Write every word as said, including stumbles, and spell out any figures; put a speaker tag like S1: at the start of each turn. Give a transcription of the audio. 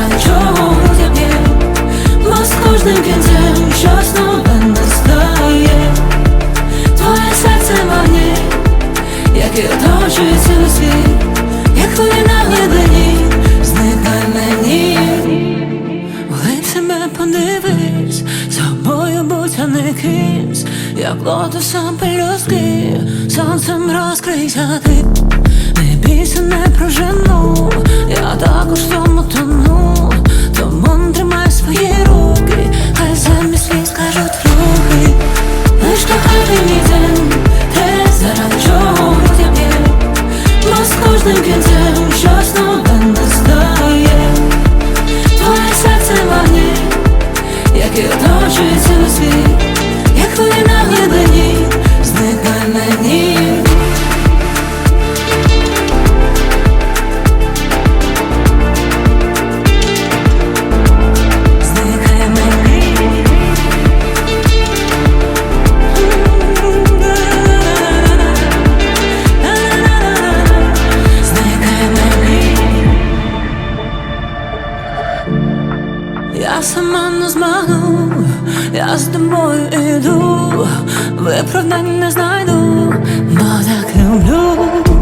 S1: заради чого я п'є, бо з кожним кінцем щось нове настає. Твоє серце магніт, який оточує цілий світ, як хвилі на глибині, зникай мені. В лиць себе подивись, собою будь, а не кимсь, як лотосом пелюстки, сонцем розкрийся ти. Не бійся, не прожену, я також в цьому тону, тому тримай свої руки, хай замість сліз скажуть рухи. Лиш кохати мій день, те заради чого я п'є, бо з кожним кінцем щось нове настає. Твоє серце магніт, який оточує цілий світ, як хвилі на глибині, зникай мені. Я сама не змагну, я з тобою іду, виправдань не знайду, бо так люблю.